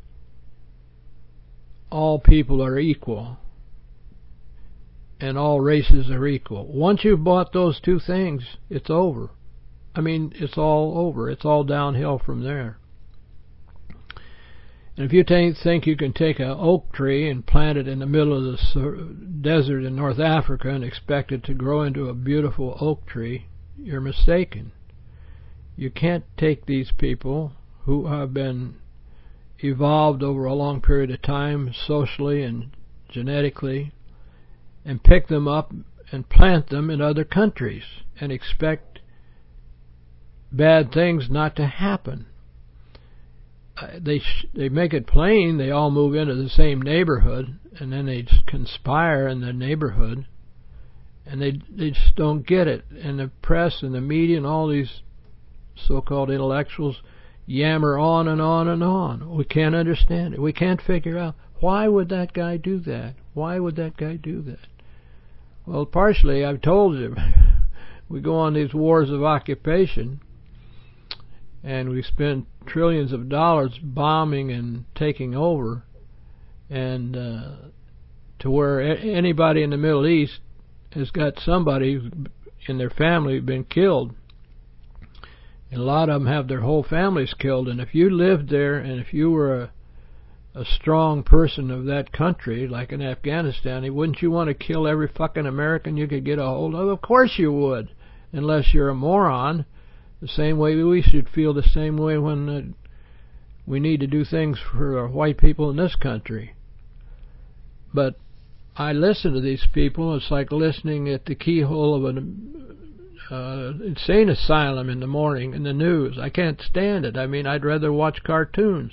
C: all people are equal and all races are equal, once you've bought those two things, it's over. I mean, it's all over. It's all downhill from there. And if you think you can take an oak tree and plant it in the middle of the desert in North Africa and expect it to grow into a beautiful oak tree, you're mistaken. You can't take these people who have been evolved over a long period of time, socially and genetically, and pick them up and plant them in other countries and expect bad things not to happen. They make it plain. They all move into the same neighborhood, and then they conspire in the neighborhood, and they just don't get it. And the press and the media and all these so-called intellectuals yammer on and on and on. We can't understand it. We can't figure out, why would that guy do that? Why would that guy do that? Well, partially, I've told you, we go on these wars of occupation, and we spend trillions of dollars bombing and taking over, and to where anybody in the Middle East has got somebody in their family been killed. And a lot of them have their whole families killed. And if you lived there, and if you were a strong person of that country, like in Afghanistan, wouldn't you want to kill every fucking American you could get a hold of? Of course you would, unless you're a moron. The same way we should feel the same way when we need to do things for white people in this country. But I listen to these people. It's like listening at the keyhole of an insane asylum in the morning in the news. I can't stand it. I mean, I'd rather watch cartoons.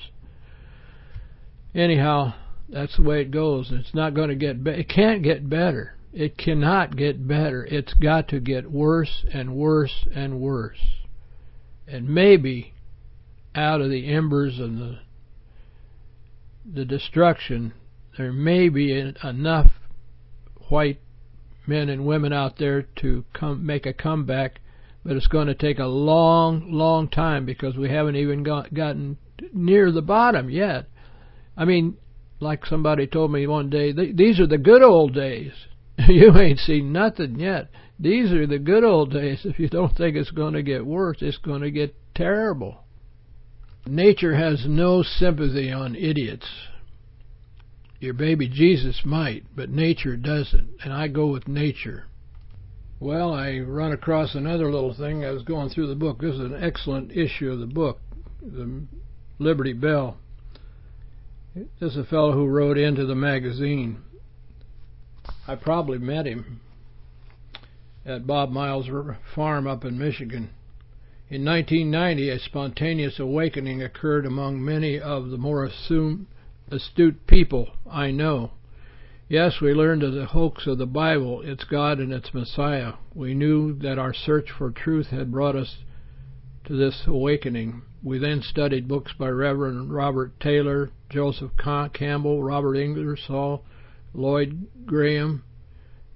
C: Anyhow, that's the way it goes. It's not going to get better. It can't get better. It cannot get better. It's got to get worse and worse and worse. And maybe out of the embers of the destruction, there may be enough white men and women out there to make a comeback, but it's going to take a long, long time, because we haven't even gotten near the bottom yet. I mean, like somebody told me one day, these are the good old days. You ain't seen nothing yet. These are the good old days. If you don't think it's going to get worse, it's going to get terrible. Nature has no sympathy on idiots. Your baby Jesus might, but nature doesn't. And I go with nature. Well, I run across another little thing. I was going through the book. This is an excellent issue of the book, the Liberty Bell. This is a fellow who wrote into the magazine. I probably met him at Bob Miles' farm up in Michigan. In 1990, a spontaneous awakening occurred among many of the more astute people I know. Yes, we learned of the hoax of the Bible, its God and its Messiah. We knew that our search for truth had brought us to this awakening. We then studied books by Reverend Robert Taylor, Joseph Campbell, Robert Ingersoll, Lloyd Graham,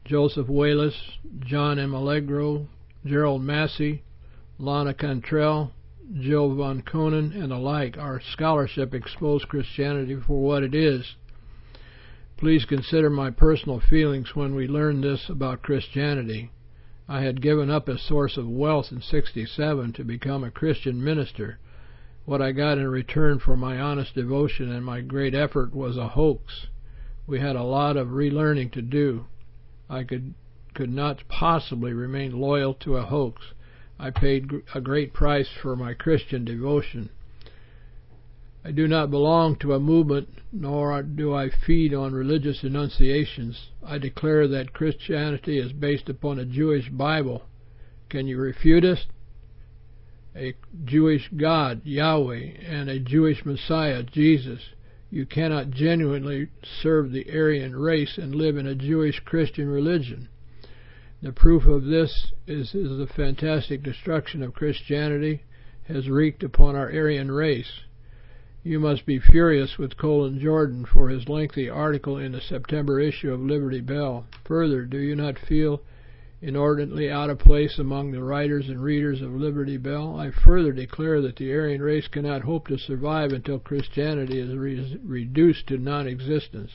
C: Joseph Wallace, John M. Allegro, Gerald Massey, Lana Cantrell, Jill Von Conen, and the like. Our scholarship exposed Christianity for what it is. Please consider my personal feelings when we learned this about Christianity. I had given up a source of wealth in '67 to become a Christian minister. What I got in return for my honest devotion and my great effort was a hoax. We had a lot of relearning to do. I could not possibly remain loyal to a hoax. I paid a great price for my Christian devotion. I do not belong to a movement, nor do I feed on religious enunciations. I declare that Christianity is based upon a Jewish Bible. Can you refute it? A Jewish God, Yahweh, and a Jewish Messiah, Jesus. You cannot genuinely serve the Aryan race and live in a Jewish Christian religion. The proof of this is the fantastic destruction of Christianity has wreaked upon our Aryan race. You must be furious with Colin Jordan for his lengthy article in the September issue of Liberty Bell. Further, do you not feel inordinately out of place among the writers and readers of Liberty Bell? I further declare that the Aryan race cannot hope to survive until Christianity is reduced to non-existence.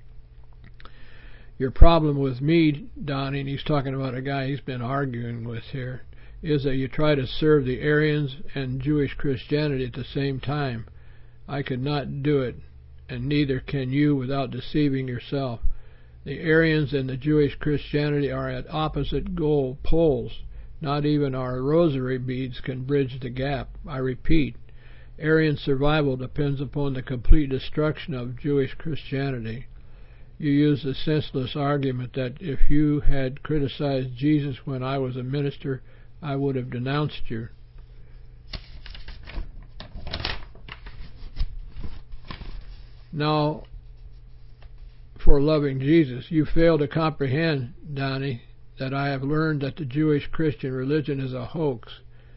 C: Your problem with me, Donnie, and he's talking about a guy he's been arguing with here, is that you try to serve the Aryans and Jewish Christianity at the same time. I could not do it, and neither can you without deceiving yourself. The Aryans and the Jewish Christianity are at opposite goal poles. Not even our rosary beads can bridge the gap. I repeat, Aryan survival depends upon the complete destruction of Jewish Christianity. You use the senseless argument that if you had criticized Jesus when I was a minister, I would have denounced you. Now, for loving Jesus, you fail to comprehend, Donnie, that I have learned that the Jewish Christian religion is a hoax.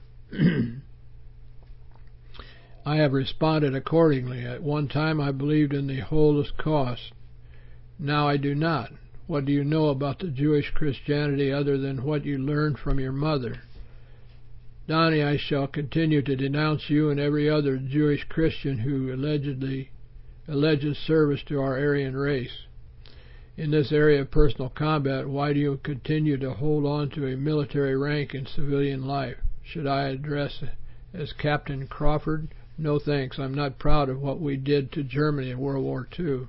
C: I have responded accordingly. At one time I believed in the Holocaust. Now I do not. What do you know about the Jewish Christianity other than what you learned from your mother? Donnie, I shall continue to denounce you and every other Jewish Christian who alleges service to our Aryan race. In this area of personal combat, why do you continue to hold on to a military rank in civilian life? Should I address as Captain Crawford? No thanks. I'm not proud of what we did to Germany in World War II.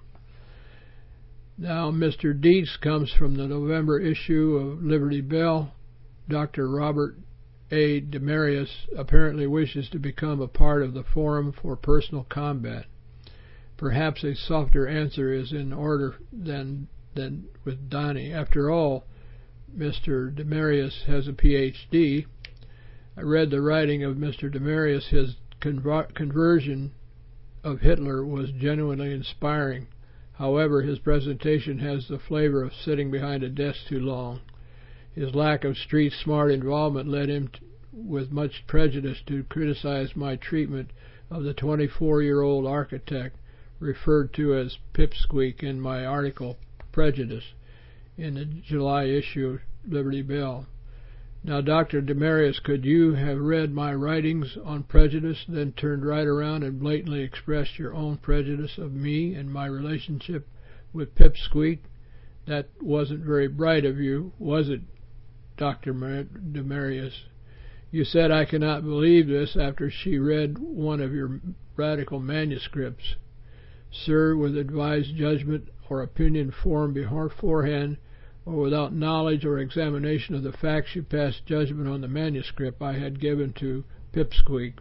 C: Now, Mr. Dietz comes from the November issue of Liberty Bell. Dr. Robert A. Demarius apparently wishes to become a part of the Forum for Personal Combat. Perhaps a softer answer is in order than with Donnie. After all, Mr. Demarius has a Ph.D. I read the writing of Mr. Demarius. His conversion of Hitler was genuinely inspiring. However, his presentation has the flavor of sitting behind a desk too long. His lack of street-smart involvement led him with much prejudice to criticize my treatment of the 24-year-old architect referred to as Pipsqueak in my article Prejudice in the July issue of Liberty Bell. Now, Dr. Demarius, could you have read my writings on prejudice, then turned right around and blatantly expressed your own prejudice of me and my relationship with Pipsqueak? That wasn't very bright of you, was it, Dr. Demarius? You said I cannot believe this after she read one of your radical manuscripts. Sir, with advised judgment or opinion formed beforehand, or without knowledge or examination of the facts, you passed judgment on the manuscript I had given to Pipsqueak.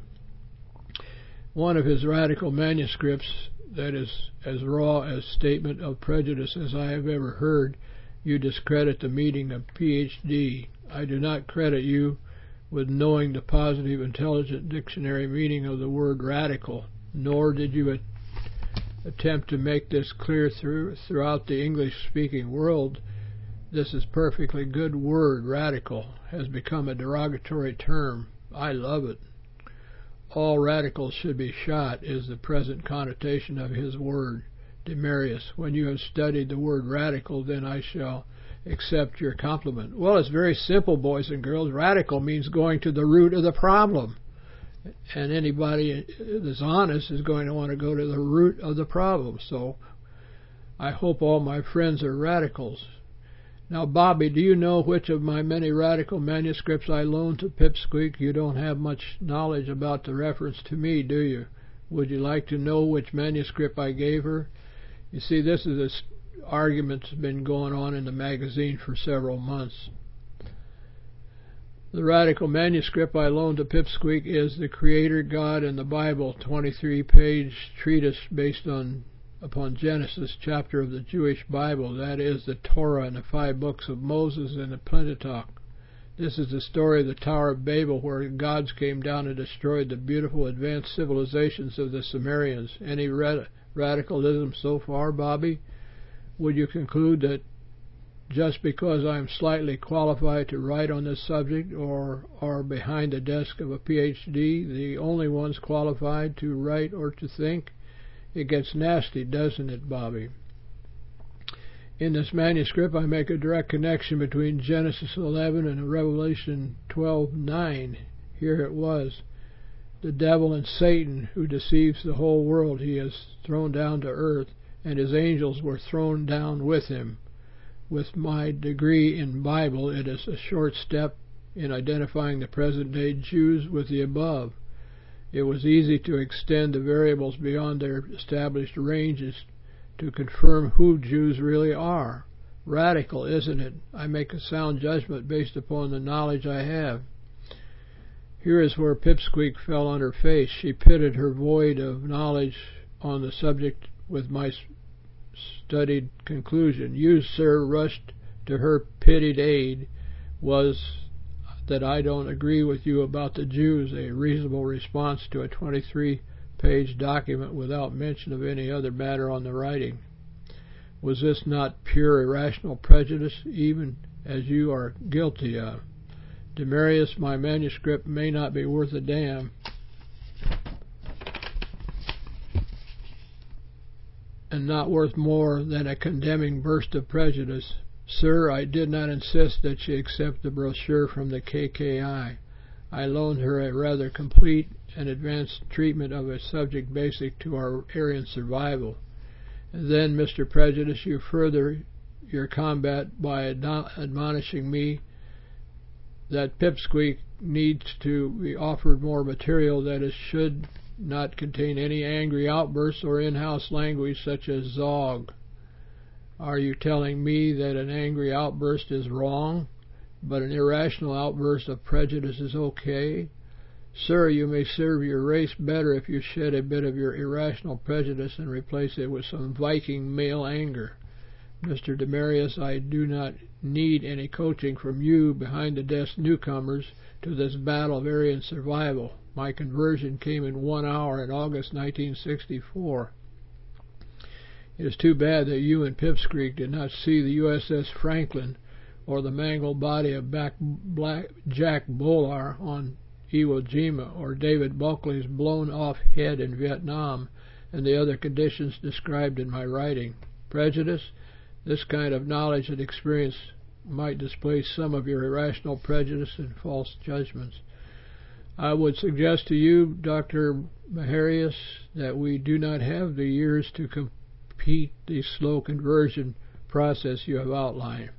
C: One of his radical manuscripts that is as raw a statement of prejudice as I have ever heard. You discredit the meaning of Ph.D. I do not credit you with knowing the positive intelligent dictionary meaning of the word radical, nor did you attempt to make this clear throughout the English-speaking world. This is perfectly good word. Radical has become a derogatory term. I love it. All radicals should be shot is the present connotation of his word. Demarius, when you have studied the word radical, then I shall accept your compliment. Well, it's very simple, boys and girls. Radical means going to the root of the problem. And anybody that's honest is going to want to go to the root of the problem. So I hope all my friends are radicals. Now, Bobby, do you know which of my many radical manuscripts I loaned to Pipsqueak? You don't have much knowledge about the reference to me, do you? Would you like to know which manuscript I gave her? You see, this is an argument that's been going on in the magazine for several months. The radical manuscript I loaned to Pipsqueak is The Creator God and the Bible, 23-page treatise based upon Genesis, chapter of the Jewish Bible. That is the Torah and the 5 books of Moses and the Pentateuch. This is the story of the Tower of Babel, where gods came down and destroyed the beautiful advanced civilizations of the Sumerians. Any radicalism so far, Bobby? Would you conclude that just because I am slightly qualified to write on this subject or are behind the desk of a PhD, the only ones qualified to write or to think? It gets nasty, doesn't it, Bobby? In this manuscript, I make a direct connection between Genesis 11 and Revelation 12:9. Here it was. The devil and Satan, who deceives the whole world, he is thrown down to earth, and his angels were thrown down with him. With my degree in Bible, it is a short step in identifying the present-day Jews with the above. It was easy to extend the variables beyond their established ranges to confirm who Jews really are. Radical, isn't it? I make a sound judgment based upon the knowledge I have. Here is where Pipsqueak fell on her face. She pitted her void of knowledge on the subject with my studied conclusion. You, sir, rushed to her pitied aid. Was that I don't agree with you about the Jews a reasonable response to a 23-page document without mention of any other matter on the writing? Was this not pure irrational prejudice, even as you are guilty of? Demarius, my manuscript may not be worth a damn, and not worth more than a condemning burst of prejudice. Sir, I did not insist that she accept the brochure from the KKI. I loaned her a rather complete and advanced treatment of a subject basic to our Aryan survival. And then, Mr. Prejudice, you further your combat by admonishing me that Pipsqueak needs to be offered more material that it should not contain any angry outbursts or in-house language such as Zog. Are you telling me that an angry outburst is wrong, but an irrational outburst of prejudice is okay? Sir, you may serve your race better if you shed a bit of your irrational prejudice and replace it with some Viking male anger. Mr. Demarius, I do not need any coaching from you behind-the-desk newcomers to this battle of Aryan survival. My conversion came in 1 hour in August 1964. It is too bad that you and Pipsqueak did not see the USS Franklin or the mangled body of Jack Bolar on Iwo Jima, or David Buckley's blown-off head in Vietnam, and the other conditions described in my writing. Prejudice? This kind of knowledge and experience might displace some of your irrational prejudice and false judgments. I would suggest to you, Dr. Maharius, that we do not have the years to complete the slow conversion process you have outlined.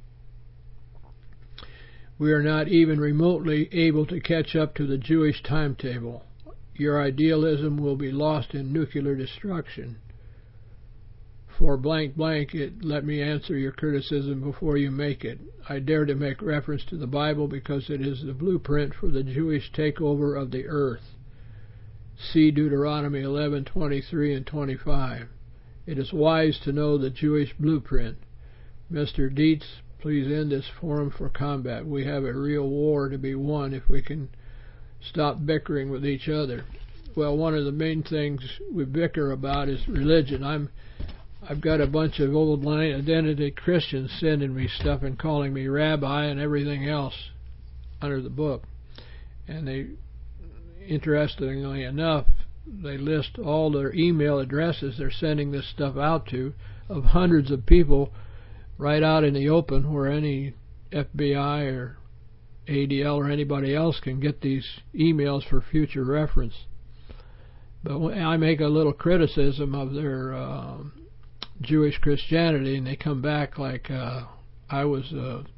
C: We are not even remotely able to catch up to the Jewish timetable. Your idealism will be lost in nuclear destruction. For blank, let me answer your criticism before you make it. I dare to make reference to the Bible because it is the blueprint for the Jewish takeover of the earth. See Deuteronomy 11:23 and 25. It is wise to know the Jewish blueprint. Mr. Dietz, please end this forum for combat. We have a real war to be won if we can stop bickering with each other. Well, one of the main things we bicker about is religion. I've got a bunch of old line identity Christians sending me stuff and calling me rabbi and everything else under the book. And they, interestingly enough, they list all their email addresses they're sending this stuff out to, of hundreds of people right out in the open where any FBI or ADL or anybody else can get these emails for future reference. But when I make a little criticism of their Jewish Christianity, and they come back like I was,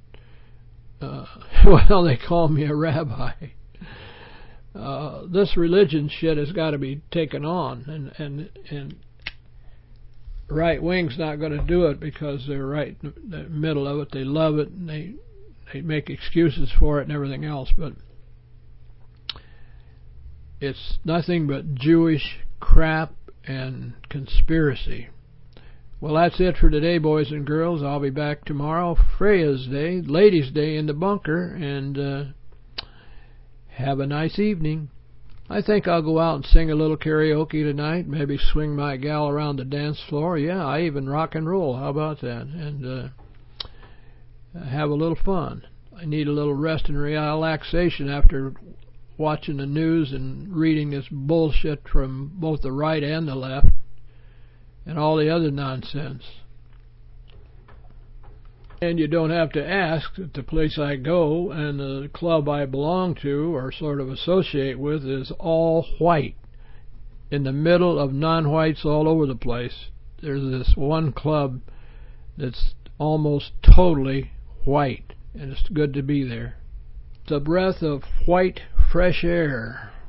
C: well, they call me a rabbi. This religion shit has got to be taken on, and right wing's not going to do it because they're right in the middle of it. They love it, and they make excuses for it and everything else, but it's nothing but Jewish crap and conspiracy. Well, that's it for today, boys and girls. I'll be back tomorrow, Freya's Day, Ladies' Day in the bunker, and have a nice evening. I think I'll go out and sing a little karaoke tonight, maybe swing my gal around the dance floor. Yeah, I even rock and roll. How about that? And have a little fun. I need a little rest and relaxation after watching the news and reading this bullshit from both the right and the left and all the other nonsense. And you don't have to ask that the place I go and the club I belong to or sort of associate with is all white. In the middle of non-whites all over the place, there's this one club that's almost totally white, and it's good to be there. It's a breath of white, fresh air.